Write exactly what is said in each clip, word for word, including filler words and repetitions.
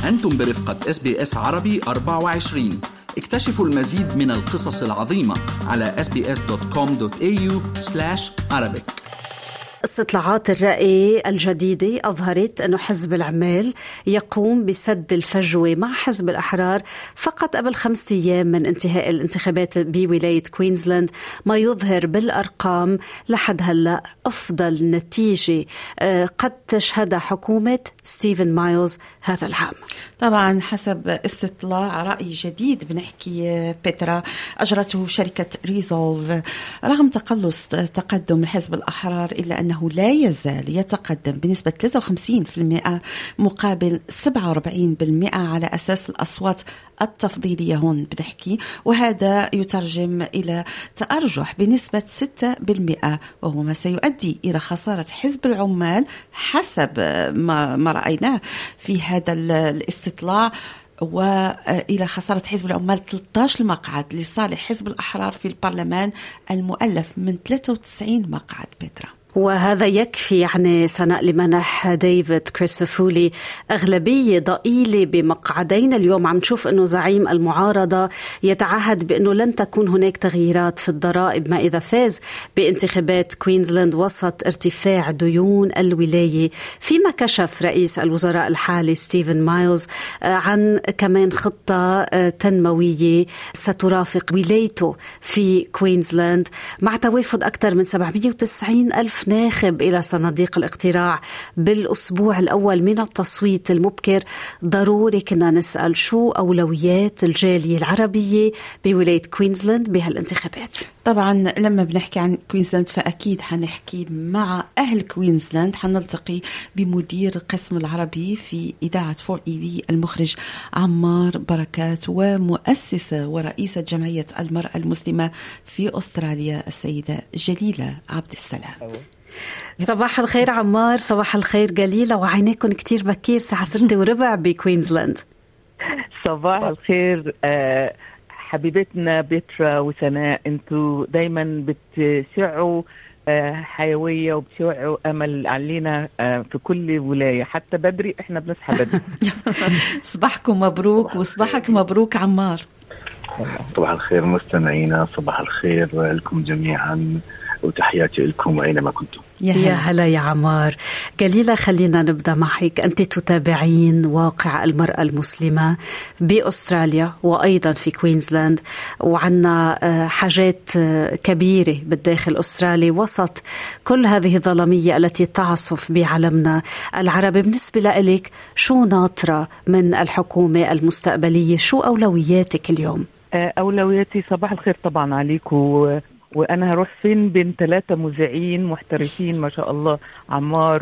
أنتم برفقة إس بي إس عربي أربعة وعشرين. اكتشفوا المزيد من القصص العظيمة على إس بي إس دوت كوم دوت إيه يو سلاش عربيك. استطلاعات الرأي الجديدة أظهرت أن حزب العمال يقوم بسد الفجوة مع حزب الأحرار فقط قبل خمسة أيام من انتهاء الانتخابات بولاية كوينزلاند، ما يظهر بالأرقام لحد هلأ أفضل نتيجة قد تشهدها حكومة ستيفن مايلز هذا العام. طبعا حسب استطلاع رأي جديد بنحكي بيترا أجرته شركة ريزولف، رغم تقلص تقدم الحزب الأحرار إلا أنه لا يزال يتقدم بنسبة ثلاثة وخمسين بالمئة مقابل سبعة وأربعين بالمئة على أساس الأصوات التفضيلية هون بنحكي، وهذا يترجم إلى تأرجح بنسبة ستة بالمئة، وهو ما سيؤدي إلى خسارة حزب العمال حسب ما, ما رأيناه في هذا الاستطلاع، وإلى خسارة حزب العمال ثلاثة عشر مقعد لصالح حزب الأحرار في البرلمان المؤلف من ثلاثة وتسعين مقعد. بيترا، وهذا يكفي يعني سناء لمنح ديفيد كريستوفولي أغلبية ضئيلة بمقعدين. اليوم عم نشوف أنه زعيم المعارضة يتعهد بأنه لن تكون هناك تغييرات في الضرائب ما إذا فاز بانتخابات كوينزلاند وسط ارتفاع ديون الولاية، فيما كشف رئيس الوزراء الحالي ستيفن مايلز عن كمان خطة تنموية سترافق ولايته في كوينزلاند مع توافد أكثر من سبعمئة وتسعين ألف ناخب إلى صناديق الاقتراع بالأسبوع الأول من التصويت المبكر. ضروري كنا نسأل شو أولويات الجالية العربية بولاية كوينزلاند بهالانتخابات. طبعا لما بنحكي عن كوينزلاند فأكيد حنحكي مع أهل كوينزلاند، حنلتقي بمدير القسم العربي في إذاعة فور إي بي المخرج عمار بركات، ومؤسسة ورئيسة جمعية المرأة المسلمة في أستراليا السيدة جليلة عبد السلام. صباح الخير عمار. صباح الخير جليلة، وعينيكم كتير بكير ساعة ستة وربع بكوينزلاند. صباح الخير آه حبيبتنا بيترا وسناء، انتوا دايما بتشعوا آه حيوية وبتشعوا أمل علينا آه في كل ولاية، حتى بدري احنا بنصحى بدري. صباحكم مبروك وصباحك مبروك عمار. صباح الخير مستمعينا، صباح الخير لكم جميعا وتحياتي لكم أينما كنتم. يا هلا يا عمار. جليلة، خلينا نبدأ معك. أنت تتابعين واقع المرأة المسلمة بأستراليا وأيضا في كوينزلاند، وعنا حاجات كبيرة بالداخل الأسترالي وسط كل هذه الظلمية التي تعصف بعالمنا العربي. بالنسبة لك شو ناطرة من الحكومة المستقبلية؟ شو أولوياتك اليوم؟ أولوياتي صباح الخير طبعا عليكم، وأنا هروح فين بين ثلاثة مذيعين محترفين ما شاء الله، عمار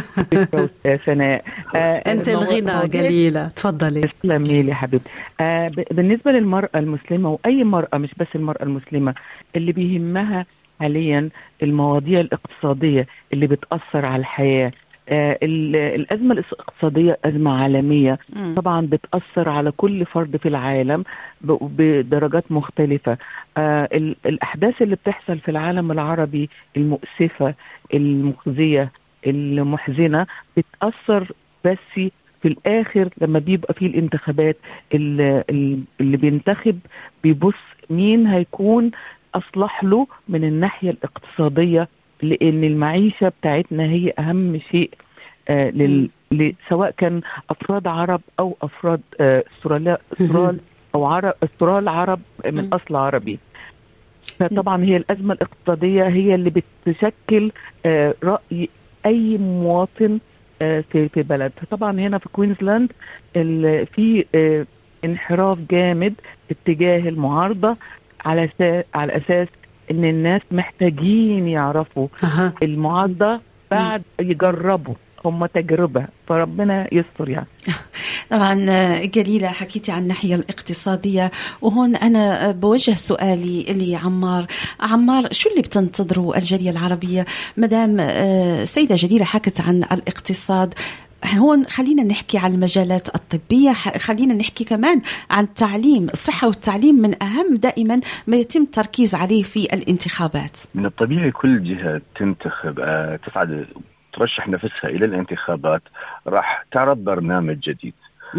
وسناء. آه أنت الغنى جليلة، تفضلي. تسلمي لي حبيبتي. آه بالنسبة للمرأة المسلمة وأي مرأة مش بس المرأة المسلمة، اللي بيهمها حاليا المواضيع الاقتصادية اللي بتأثر على الحياة. آه الأزمة الاقتصادية أزمة عالمية طبعا بتأثر على كل فرد في العالم بدرجات مختلفة. آه الأحداث اللي بتحصل في العالم العربي المؤسفة المخزية المحزنة بتأثر، بس في الآخر لما بيبقى فيه الانتخابات اللي, اللي بينتخب بيبص مين هيكون أصلح له من الناحية الاقتصادية، لأن المعيشة بتاعتنا هي أهم شيء آه لل... ل... سواء كان أفراد عرب أو أفراد آه استرال... استرال أو عرب استرال عرب من أصل عربي. فطبعا هي الأزمة الاقتصادية هي اللي بتشكل آه رأي أي مواطن آه في في بلد. فطبعا هنا في كوينزلاند في آه انحراف جامد اتجاه المعارضة على أساس على أساس إن الناس محتاجين يعرفوا أه. المعارضة بعد يجربوا هم تجربة، فربنا يستر يعني. طبعا جليلة حكيتي عن الناحية الاقتصادية، وهون أنا بوجه سؤالي اللي عمار. عمار، شو اللي بتنتظروا الجالية العربية مدام سيدة جليلة حكت عن الاقتصاد؟ هون خلينا نحكي عن المجالات الطبية، خلينا نحكي كمان عن التعليم. الصحة والتعليم من أهم دائما ما يتم التركيز عليه في الانتخابات. من الطبيعي كل جهة تنتخب تسعد ترشح نفسها إلى الانتخابات راح تعرض برنامج جديد.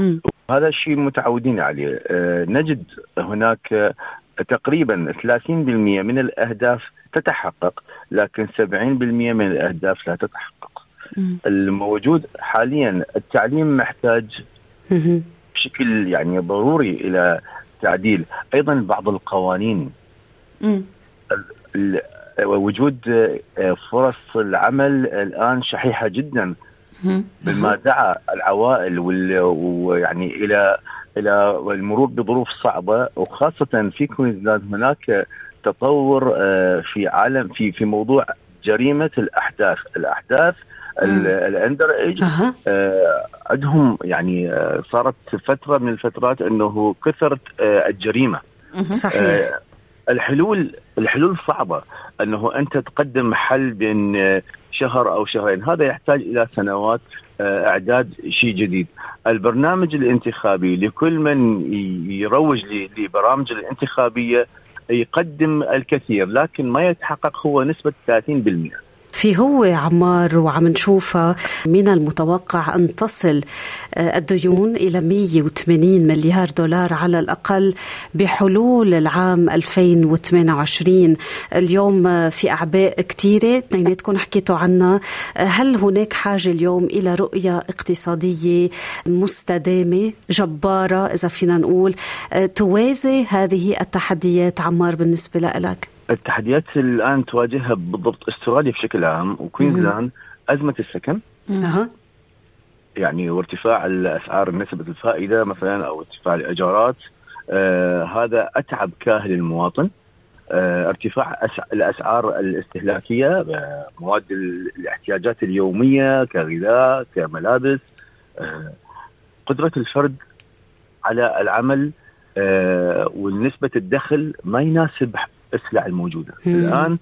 هذا الشيء متعودين عليه. أه نجد هناك تقريبا ثلاثين بالمئة من الأهداف تتحقق، لكن سبعين بالمئة من الأهداف لا تتحقق. م. الموجود حاليا التعليم محتاج م. بشكل يعني ضروري إلى تعديل. أيضا بعض القوانين، م. وجود فرص العمل الآن شحيحة جدا، بما دعا العوائل ويعني إلى إلى المرور بظروف صعبة، وخاصة في كوينزلاند هناك تطور في عالم في في موضوع جريمة الأحداث الأحداث الأندر إيج. عندهم يعني صارت فترة من الفترات أنه كثرت الجريمة. صحيح. الحلول الحلول صعبة، أنه أنت تقدم حل بين شهر أو شهرين، هذا يحتاج إلى سنوات إعداد شيء جديد. البرنامج الانتخابي لكل من يروج لبرامج الانتخابية يقدم الكثير، لكن ما يتحقق هو نسبة ثلاثين بالمئة. في هو عمار وعم نشوفها من المتوقع أن تصل الديون إلى مئة وثمانين مليار دولار على الأقل بحلول العام ألفين وثمانية وعشرين. اليوم في أعباء كتيرة اثنيناتكم حكيتوا عنها. هل هناك حاجة اليوم إلى رؤية اقتصادية مستدامة جبارة إذا فينا نقول توازي هذه التحديات؟ عمار بالنسبة لك التحديات الآن تواجهها بالضبط استراليا بشكل عام وكوينزلاند أزمة السكن، أه. يعني وارتفاع الأسعار نسبة الفائدة مثلا أو ارتفاع الإيجارات، آه هذا أتعب كاهل المواطن. آه ارتفاع الأسعار الاستهلاكية، آه مواد الاحتياجات اليومية كغذاء كملابس، آه قدرة الفرد على العمل، آه والنسبة الدخل ما يناسب السلع الموجودة. مم. الآن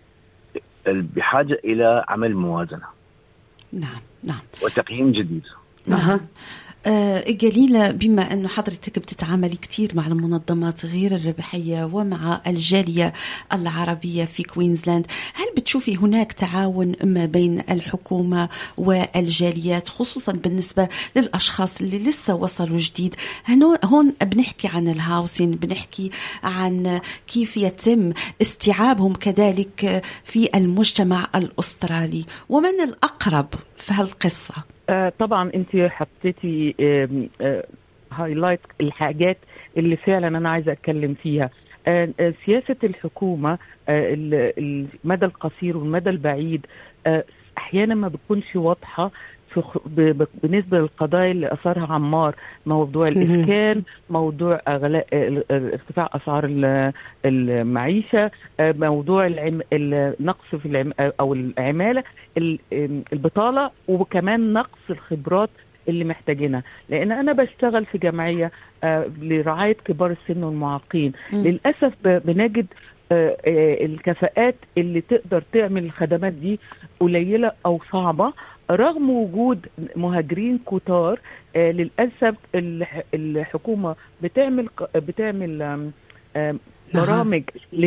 بحاجة إلى عمل موازنة. نعم نعم. وتقييم جديد. نعم. آه جليلة، بما أنه حضرتك بتتعاملي كتير مع المنظمات غير الربحية ومع الجالية العربية في كوينزلاند، هل بتشوفي هناك تعاون ما بين الحكومة والجاليات، خصوصا بالنسبة للأشخاص اللي لسه وصلوا جديد؟ هون بنحكي عن الهاوسين، بنحكي عن كيف يتم استيعابهم كذلك في المجتمع الأسترالي، ومن الأقرب في هالقصة؟ آه طبعا انت حطيتي آه آه هايلايت الحاجات اللي فعلا انا عايزه اتكلم فيها. آه آه سياسه الحكومه آه المدى القصير والمدى البعيد آه احيانا ما بتكونش واضحه بالنسبه للقضايا اللي اثارها عمار، موضوع الاسكان، موضوع اغلاء ارتفاع اسعار المعيشه، موضوع النقص في العم او العماله، البطاله، وكمان نقص الخبرات اللي محتاجينها. لان انا بشتغل في جمعيه لرعايه كبار السن والمعاقين، للاسف بنجد الكفاءات اللي تقدر تعمل الخدمات دي قليله او صعبه، رغم وجود مهاجرين كتار. آه للأسف الحكومة بتعمل بتعمل آه برامج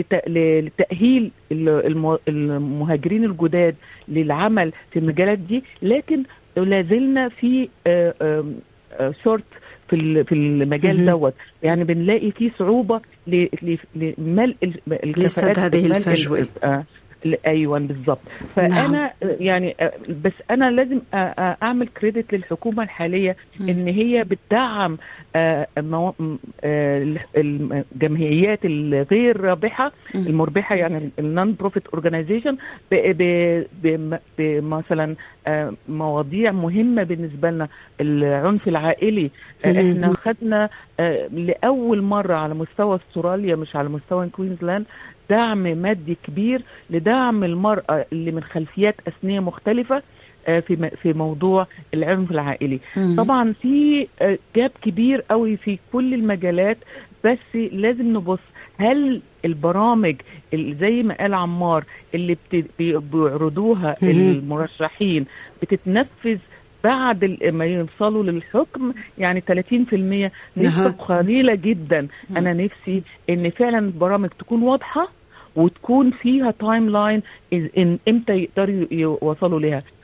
لتأهيل المهاجرين الجداد للعمل في المجالات دي، لكن لازلنا في آه آه شورت في في المجال دوت، يعني بنلاقي فيه صعوبة لملء الكفاءات هذه الفجوة. آه ايوه بالظبط. فانا نعم. يعني بس انا لازم اعمل كريدت للحكومه الحاليه م. ان هي بتدعم الجمعيات الغير رابحه م. المربحه، يعني النون بروفيت اورجانيزيشن، بمثلا مواضيع مهمه بالنسبه لنا. العنف العائلي، م. احنا خدنا لاول مره على مستوى استراليا مش على مستوى كوينزلاند دعم مادي كبير لدعم المرأة اللي من خلفيات أثنية مختلفة في في موضوع العنف العائلي. مم. طبعا في جاب كبير قوي في كل المجالات، بس لازم نبص هل البرامج اللي زي ما قال عمار اللي بيعرضوها مم. المرشحين بتتنفذ بعد ما يوصلوا للحكم. يعني ثلاثين بالمئة نسبة قليلة جدا. مم. أنا نفسي إن فعلا البرامج تكون واضحة وتكون فيها تايم لاين إن إمتى يقدروا يوصلوا لها.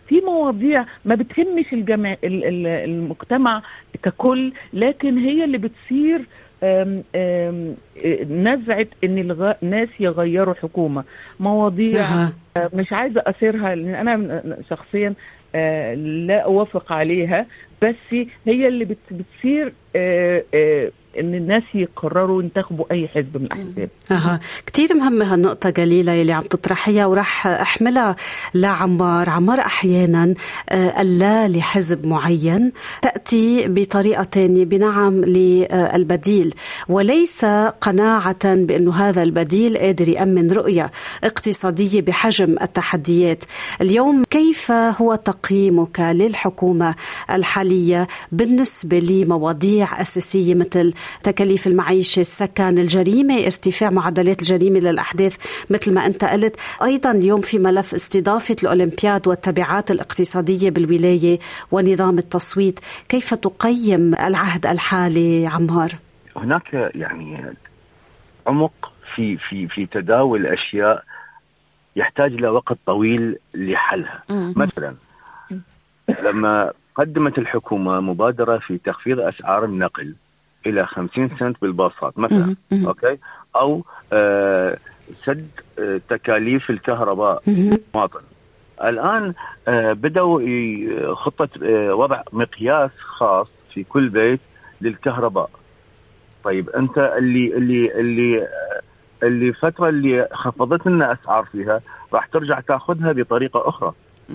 في مواضيع ما بتهمش الجمع المجتمع ككل، لكن هي اللي بتصير آم آم نزعت ان الناس يغيروا حكومة. مواضيع مش عايزة أثيرها لأن أنا شخصيا لا أوافق عليها، بس هي اللي بتصير ان الناس يقرروا ينتخبوا اي حزب من الاحزاب. اها كثير مهمه هالنقطه جليله اللي عم تطرحيها، وراح احملها لعمار. عمار احيانا اللا لحزب معين تاتي بطريقه ثانيه بنعم للبديل، وليس قناعه بانه هذا البديل قادر يامن رؤيه اقتصاديه بحجم التحديات. اليوم كيف هو تقييمك للحكومه الحاليه بالنسبه لمواضيع اساسيه مثل تكاليف المعيشة، السكن، الجريمة، ارتفاع معدلات الجريمة للأحداث مثل ما أنت قلت، أيضا اليوم في ملف استضافة الأولمبياد والتبعات الاقتصادية بالولاية ونظام التصويت؟ كيف تقيم العهد الحالي عمار؟ هناك يعني عمق في في في تداول أشياء يحتاج إلى وقت طويل لحلها. مثلا لما قدمت الحكومة مبادرة في تخفيض أسعار النقل إلى خمسين سنت بالباصات مثلا، أوكي، أو آه سد آه تكاليف الكهرباء للمواطن. الآن آه بدأوا خطة آه وضع مقياس خاص في كل بيت للكهرباء. طيب أنت اللي اللي اللي آه اللي فترة اللي خفضت لنا أسعار فيها راح ترجع تأخذها بطريقة أخرى.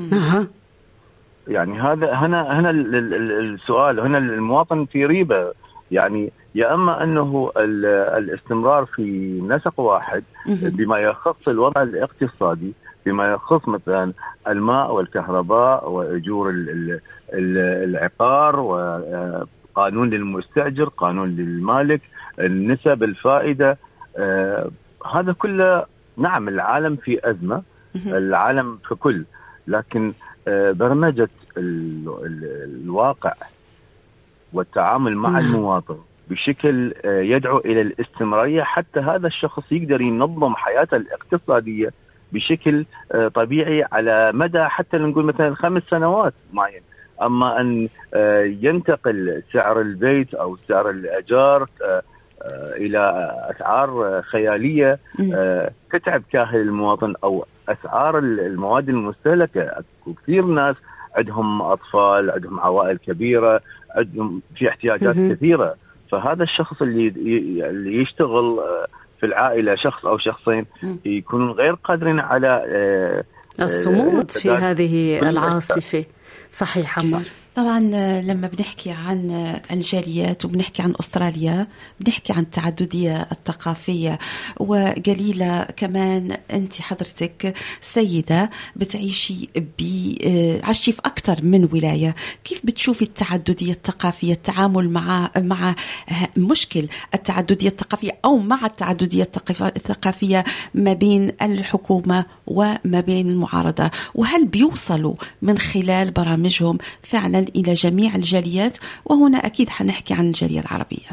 يعني هذا هنا هنا السؤال، هنا المواطن في ريبة. يعني يا أما أنه الاستمرار في نسق واحد بما يخص الوضع الاقتصادي، بما يخص مثلا الماء والكهرباء وأجور العقار وقانون للمستأجر، قانون للمالك، النسب، الفائدة، آه هذا كله. نعم العالم في أزمة، العالم ككل، لكن آه برمجة ال ال الواقع والتعامل مع المواطن بشكل يدعو إلى الاستمرارية، حتى هذا الشخص يقدر ينظم حياته الاقتصادية بشكل طبيعي على مدى حتى نقول مثلا خمس سنوات معين. أما أن ينتقل سعر البيت أو سعر الأجار إلى أسعار خيالية تتعب كاهل المواطن، أو أسعار المواد المستهلكة. كثير ناس عندهم أطفال، عندهم عوائل كبيرة، عندهم في احتياجات م- كثيرة. فهذا الشخص اللي اللي يشتغل في العائلة، شخص أو شخصين، يكونون غير قادرين على الصمود في هذه العاصفة. صحيح عمار. طبعا لما بنحكي عن الجاليات وبنحكي عن أستراليا بنحكي عن التعددية الثقافية. وقليلة كمان أنت حضرتك سيدة بتعيشي عشتي في أكثر من ولاية، كيف بتشوفي التعددية الثقافية، التعامل مع مع مشكل التعددية الثقافية أو مع التعددية الثقافية ما بين الحكومة وما بين المعارضة؟ وهل بيوصلوا من خلال برامجهم فعلا إلى جميع الجاليات؟ وهنا أكيد حنحكي عن الجالية العربية.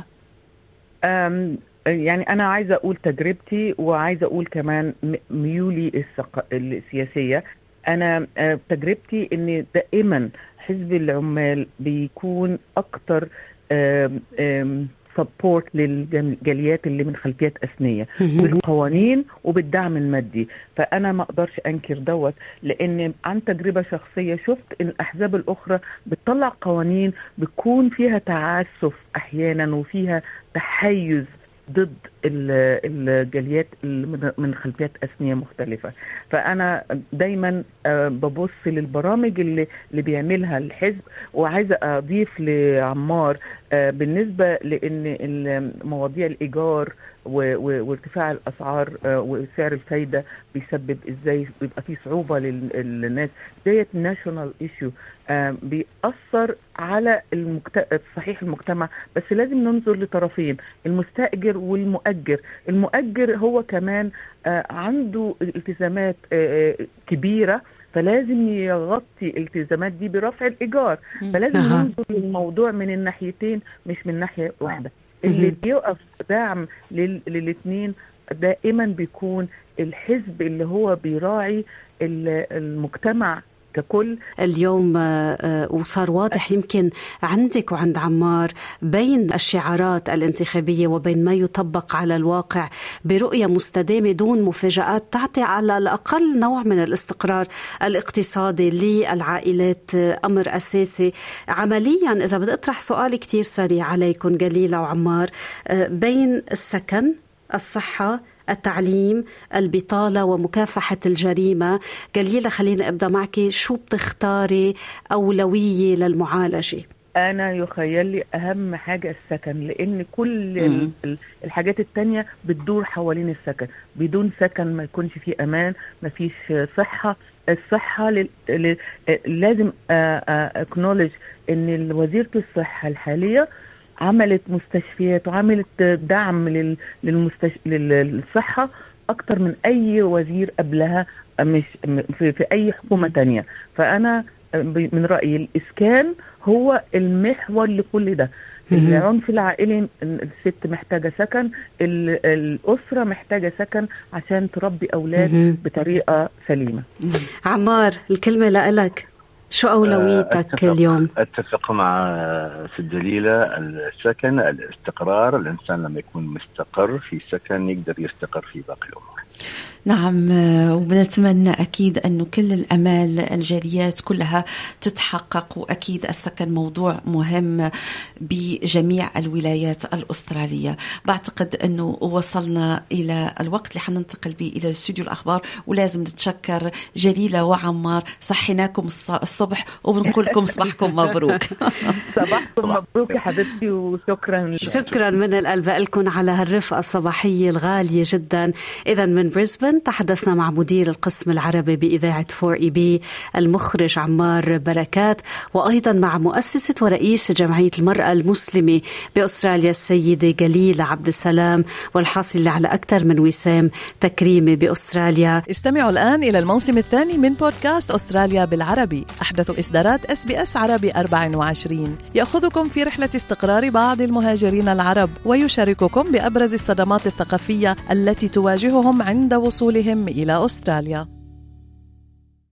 يعني أنا عايزة أقول تجربتي، وعايزة أقول كمان ميولي السياسية. أنا تجربتي أن دائما حزب العمال بيكون أكتر سبورت للجاليات اللي من خلفيات أثنية بالقوانين وبالدعم المادي. فأنا ما أقدرش أنكر دوت، لأن عن تجربة شخصية شفت إن الأحزاب الأخرى بتطلع قوانين بتكون فيها تعسف أحيانا وفيها تحيز ضد الجاليات من خلفيات أثنية مختلفة. فأنا دايما ببص للبرامج اللي, اللي بيعملها الحزب. وعايزة أضيف لعمار بالنسبة لأن مواضيع الإيجار وارتفاع الأسعار وسعر الفايدة بيسبب إزاي بيبقى فيه صعوبة للناس. ديت ناشونال إيشيو بيأثر على المجت... صحيح المجتمع، بس لازم ننظر لطرفين، المستأجر والمؤجر. المؤجر هو كمان عنده التزامات كبيرة، فلازم يغطي الالتزامات دي برفع الإيجار. فلازم أه. ننظر للموضوع من الناحيتين مش من ناحية واحدة. اللي بيقف دعم للاثنين دائما بيكون الحزب اللي هو بيراعي المجتمع ككل. اليوم وصار واضح يمكن عندك وعند عمار بين الشعارات الانتخابية وبين ما يطبق على الواقع برؤية مستدامة دون مفاجآت تعطي على الأقل نوع من الاستقرار الاقتصادي للعائلات أمر أساسي. عمليا إذا بدي أطرح سؤال كتير سريع عليكم جليلة وعمار، بين السكن، الصحة، التعليم، البطالة ومكافحة الجريمة، جليلة خلينا أبدأ معك، شو بتختاري أولوية للمعالجة؟ أنا يخيل لي أهم حاجة السكن، لأن كل الحاجات التانية بتدور حوالين السكن. بدون سكن ما يكونش فيه أمان، ما فيش صحة. الصحة ل... ل... لازم أكنولج إن وزيرة الصحة الحالية عملت مستشفيات وعملت دعم لل... للمستش... للصحة أكتر من أي وزير قبلها، مش في, في أي حكومة تانية. فأنا من رأيي الإسكان هو المحور لكل ده. العنف العائلي، الست محتاجة سكن، الأسرة محتاجة سكن عشان تربي أولاد بطريقة سليمة. عمار الكلمة لك، شو أولويتك أتفق اليوم؟ أتفق مع ست جليلة، السكن، الاستقرار. الإنسان لما يكون مستقر في سكن يقدر يستقر في باقي الأمور. نعم، وبنتمنى أكيد أنه كل الأمال الجاليات كلها تتحقق، وأكيد السكن موضوع مهم بجميع الولايات الأسترالية. بعتقد أنه وصلنا إلى الوقت اللي حننتقل به إلى استوديو الأخبار، ولازم نتشكر جليلة وعمار، صحيناكم الصبح وبنقول لكم صباحكم مبروك. صباحكم مبروك يا حبيبتي، وشكرا شكرا من القلب لكم على هالرفقة الصباحية الغالية جدا. إذا من بريسبن تحدثنا مع مدير القسم العربي بإذاعة فور إي بي المخرج عمار بركات، وأيضا مع مؤسسة ورئيس جمعية المرأة المسلمة بأستراليا السيدة جليلة عبد السلام، والحاصل على أكثر من وسام تكريمة بأستراليا. استمعوا الآن إلى الموسم الثاني من بودكاست أستراليا بالعربي، أحدث إصدارات إس بي إس عربي أربعة وعشرين، يأخذكم في رحلة استقرار بعض المهاجرين العرب ويشارككم بأبرز الصدمات الثقافية التي تواجههم عند وصولهم إلى أستراليا.